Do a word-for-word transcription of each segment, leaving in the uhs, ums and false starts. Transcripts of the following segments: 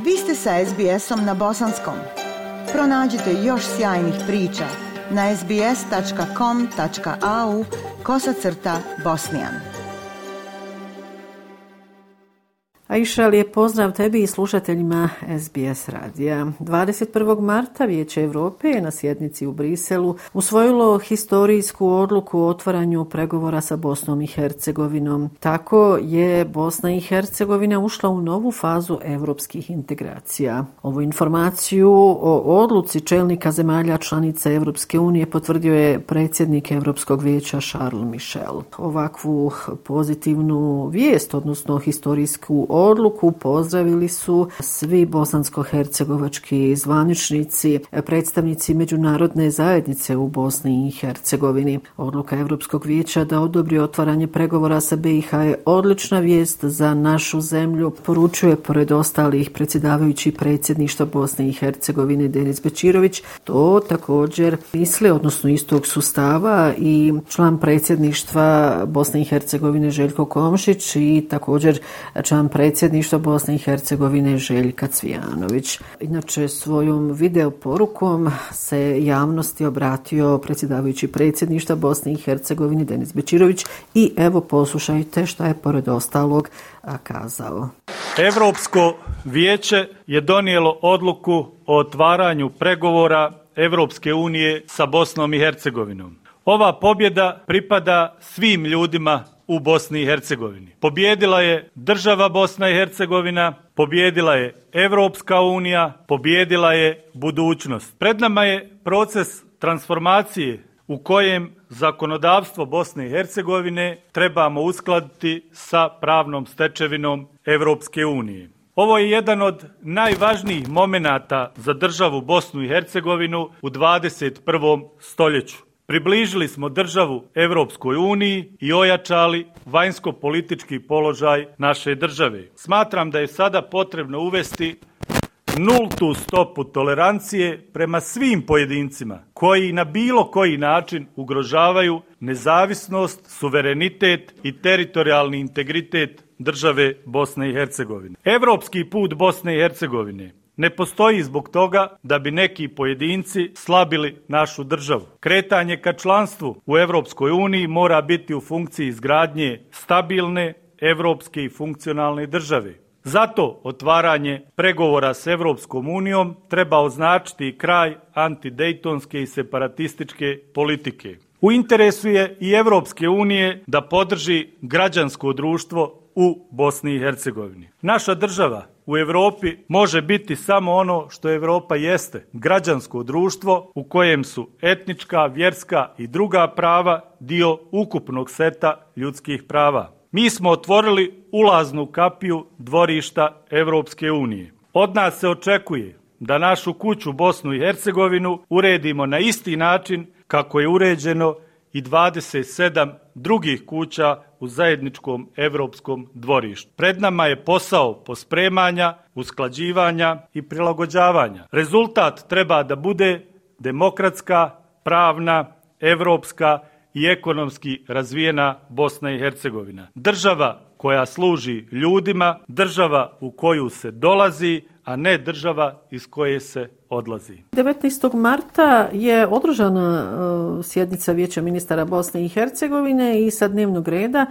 Vi ste sa es be esom na bosanskom. Pronađite još sjajnih priča na es be es tačka com tačka a u kosacrta bosnijan. Aisha, lijep pozdrav tebi i slušateljima es be es radija. dvadeset prvog marta Vijeće Europe je na sjednici u Briselu usvojilo historijsku odluku o otvaranju pregovora sa Bosnom i Hercegovinom. Tako je Bosna i Hercegovina ušla u novu fazu europskih integracija. Ovu informaciju o odluci čelnika zemalja članica Europske unije potvrdio je predsjednik Europskog vijeća Charles Michel. Ovakvu pozitivnu vijest, odnosno historijsku odluku, pozdravili su svi bosansko-hercegovački zvaničnici, predstavnici međunarodne zajednice u Bosni i Hercegovini. Odluka Europskog vijeća da odobri otvaranje pregovora sa be i ha je odlična vijest za našu zemlju, poručuje pored ostalih predsjedavajući predsjedništva Bosne i Hercegovine Denis Bećirović. To također misle, odnosno istog sustava, i član predsjedništva Bosne i Hercegovine Željko Komšić i također član predsjedništva Bosne i Hercegovine Željka Cvijanović. Inače, svojom video porukom se javnosti obratio predsjedavajući predsjedništva Bosne i Hercegovine Denis Bećirović i evo poslušajte šta je pored ostalog kazao. Europsko vijeće je donijelo odluku o otvaranju pregovora Europske unije sa Bosnom i Hercegovinom. Ova pobjeda pripada svim ljudima u Bosni i Hercegovini. Pobjedila je država Bosna i Hercegovina, pobjedila je Europska unija, pobjedila je budućnost. Pred nama je proces transformacije u kojem zakonodavstvo Bosne i Hercegovine trebamo uskladiti sa pravnom stečevinom Europske unije. Ovo je jedan od najvažnijih momenata za državu Bosnu i Hercegovinu u dvadeset prvom stoljeću. Približili smo državu Europskoj uniji i ojačali vanjsko-politički položaj naše države. Smatram da je sada potrebno uvesti nultu stopu tolerancije prema svim pojedincima koji na bilo koji način ugrožavaju nezavisnost, suverenitet i teritorijalni integritet države Bosne i Hercegovine. Europski put Bosne i Hercegovine ne postoji zbog toga da bi neki pojedinci slabili našu državu. Kretanje ka članstvu u Europskoj uniji mora biti u funkciji izgradnje stabilne, europske i funkcionalne države. Zato otvaranje pregovora s Europskom unijom treba označiti kraj antidejtonske i separatističke politike. U interesu je i Europske unije da podrži građansko društvo u Bosni i Hercegovini. Naša država u Europi može biti samo ono što Europa jeste, građansko društvo u kojem su etnička, vjerska i druga prava dio ukupnog seta ljudskih prava. Mi smo otvorili ulaznu kapiju dvorišta Europske unije. Od nas se očekuje da našu kuću Bosnu i Hercegovinu uredimo na isti način kako je uređeno i dvadeset sedam drugih kuća u zajedničkom europskom dvorištu. Pred nama je posao pospremanja, usklađivanja i prilagođavanja. Rezultat treba da bude demokratska, pravna, europska i ekonomski razvijena Bosna i Hercegovina. Država koja služi ljudima, država u koju se dolazi, a ne država iz koje se odlazi. devetnaestog marta je održana uh, sjednica Vijeća ministara Bosne i Hercegovine i sa dnevnog reda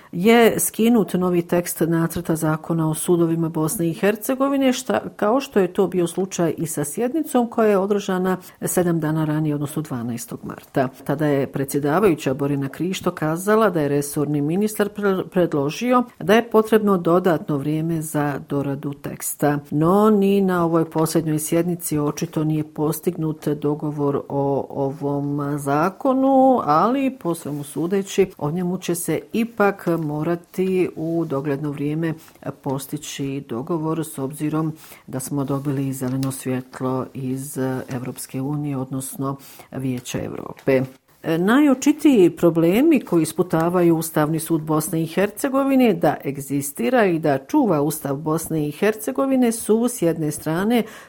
je skinut novi tekst nacrta zakona o sudovima Bosne i Hercegovine, šta, kao što je to bio slučaj i sa sjednicom koja je održana sedam dana ranije, odnosno dvanaestog marta. Tada je predsjedavajuća Borjana Krišto kazala da je resorni ministar predložio da je potrebno dodatno vrijeme za doradu teksta. No, ni na ovoj posljednjoj sjednici očito nije postignut dogovor o ovom zakonu, ali po svemu sudeći o njemu će se ipak morati u dogledno vrijeme postići dogovor s obzirom da smo dobili zeleno svjetlo iz Europske unije, odnosno Vijeća Europe. Najočitiji problemi koji isputavaju Ustavni sud Bosne i Hercegovine da egzistira i da čuva Ustav Bosne i Hercegovine su s jedne strane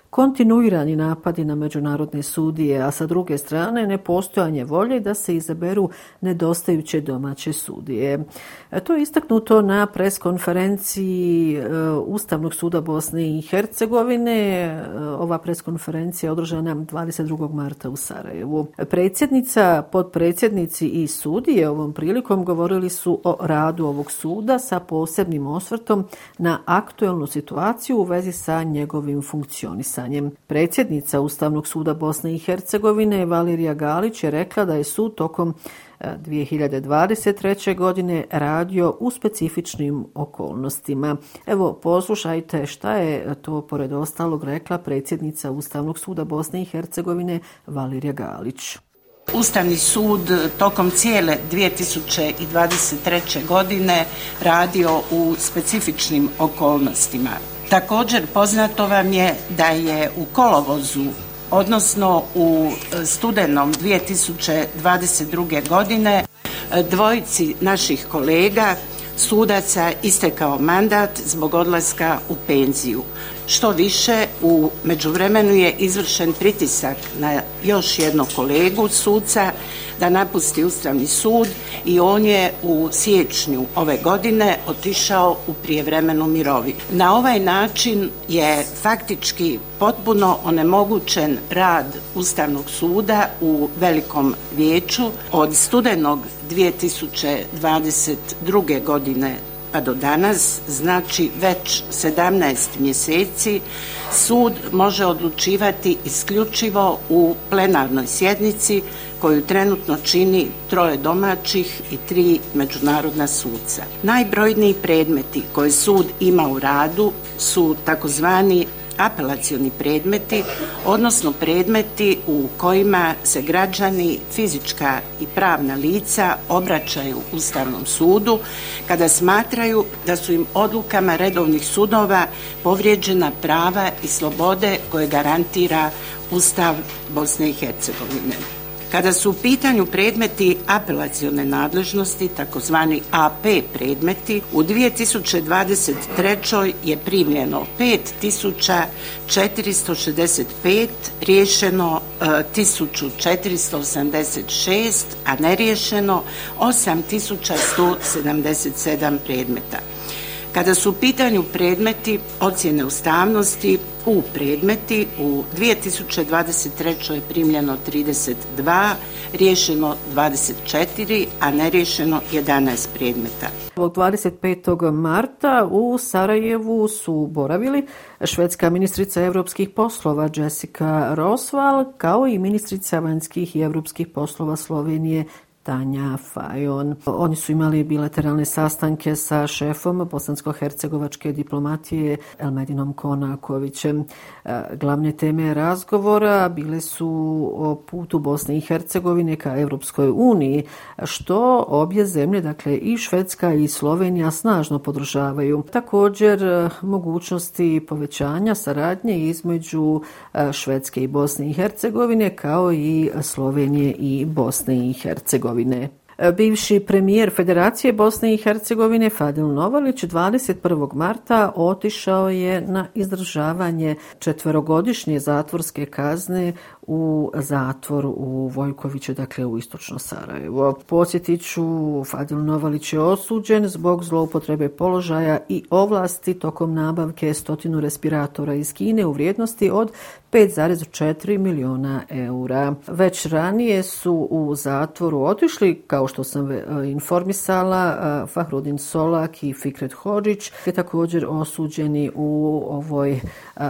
kontinuirani napadi na međunarodne sudije, a sa druge strane nepostojanje volje da se izaberu nedostajuće domaće sudije. To je istaknuto na preskonferenciji Ustavnog suda Bosne i Hercegovine. Ova preskonferencija je održana dvadeset drugog marta u Sarajevu. Predsjednica, potpredsjednici i sudije ovom prilikom govorili su o radu ovog suda sa posebnim osvrtom na aktuelnu situaciju u vezi sa njegovim funkcionisanjem. Predsjednica Ustavnog suda Bosne i Hercegovine Valerija Galić je rekla da je sud tokom dvije hiljade dvadeset treće. godine radio u specifičnim okolnostima. Evo, poslušajte šta je to pored ostalog rekla predsjednica Ustavnog suda Bosne i Hercegovine Valerija Galić. Ustavni sud tokom cijele dvije hiljade dvadeset treće. godine radio u specifičnim okolnostima. Također poznato vam je da je u kolovozu, odnosno u studenom dvije hiljade dvadeset druge. godine dvojici naših kolega sudaca istekao mandat zbog odlaska u penziju. Što više, u međuvremenu je izvršen pritisak na još jednog kolegu suca da napusti Ustavni sud i on je u siječnju ove godine otišao u prijevremenu mirovinu. Na ovaj način je faktički potpuno onemogućen rad Ustavnog suda u Velikom vijeću od studenog dvije hiljade dvadeset druge. godine pa do danas, znači već sedamnaest mjeseci, sud može odlučivati isključivo u plenarnoj sjednici koju trenutno čini troje domaćih i tri međunarodna suca. Najbrojniji predmeti koje sud ima u radu su takozvani apelacioni predmeti, odnosno predmeti u kojima se građani, fizička i pravna lica obraćaju Ustavnom sudu kada smatraju da su im odlukama redovnih sudova povrijeđena prava i slobode koje garantira Ustav Bosne i Hercegovine. Kada su u pitanju predmeti apelacione nadležnosti, takozvani A P predmeti, u dvije hiljade dvadeset trećoj. je primljeno pet tisuća četiristo šezdeset pet, riješeno e, tisuću četiristo osamdeset šest, a neriješeno osam tisuća sto sedamdeset sedam predmeta. Kada su u pitanju predmeti ocjene ustavnosti, u predmeti u dvije hiljade dvadeset trećoj. je primljeno trideset dva, riješeno dvadeset četiri, a neriješeno jedanaest predmeta. dvadeset petog marta u Sarajevu su boravili švedska ministrica europskih poslova Jessica Roswall kao i ministrica vanjskih i europskih poslova Slovenije Tanja Fajon. Oni su imali bilateralne sastanke sa šefom bosansko-hercegovačke diplomatije Elmedinom Konakovićem. Glavne teme razgovora bile su o putu Bosne i Hercegovine ka Europskoj uniji, što obje zemlje, dakle i Švedska i Slovenija, snažno podržavaju. Također mogućnosti povećanja saradnje između Švedske i Bosne i Hercegovine kao i Slovenije i Bosne i Hercegovine. Bivši premijer Federacije Bosne i Hercegovine Fadil Novalić dvadeset prvog marta otišao je na izdržavanje četverogodišnje zatvorske kazne u zatvor u Vojkoviću, dakle u istočno Sarajevo. Podsjetit ću, Fadil Novalić je osuđen zbog zloupotrebe položaja i ovlasti tokom nabavke stotinu respiratora iz Kine u vrijednosti od pet zarez četiri miliona eura. Već ranije su u zatvoru otišli, kao što sam informisala, Fahrudin Solak i Fikret Hodžić, je također osuđeni u ovoj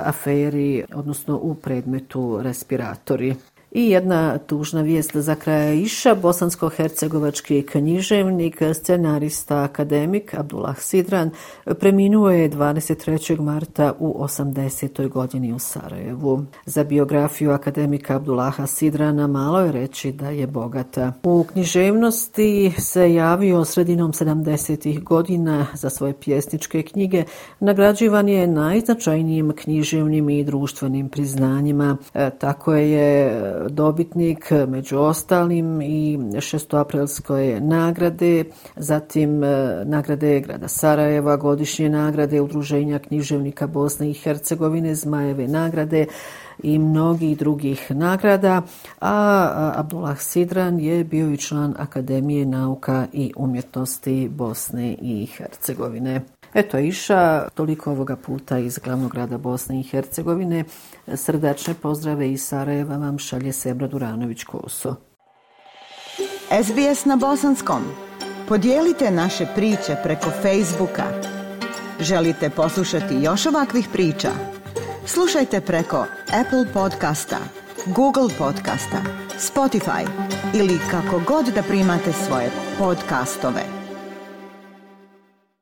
aferi, odnosno u predmetu respiratora. I jedna tužna vijest za kraj iša. Bosansko-hercegovački književnik, scenarista, akademik Abdullah Sidran preminuo je dvadeset trećeg marta u osamdesetoj. godini u Sarajevu. Za biografiju akademika Abdullaha Sidrana malo je reći da je bogata. U književnosti se javio sredinom sedamdesetih godina za svoje pjesničke knjige. Nagrađivan je najznačajnijim književnim i društvenim priznanjima. E, tako je dobitnik među ostalim i šestoaprilske nagrade, zatim nagrade grada Sarajeva, godišnje nagrade Udruženja književnika Bosne i Hercegovine, Zmajeve nagrade i mnogih drugih nagrada, a Abdullah Sidran je bio i član Akademije nauka i umjetnosti Bosne i Hercegovine. Eto, Iša, toliko ovoga puta iz glavnog grada Bosne i Hercegovine. Srdačne pozdrave iz Sarajeva vam šalje Sebra Duranović-Koso. S B S na bosanskom. Podijelite naše priče preko Facebooka. Želite poslušati još ovakvih priča? Slušajte preko Apple podcasta, Google podcasta, Spotify ili kako god da primate svoje podcastove.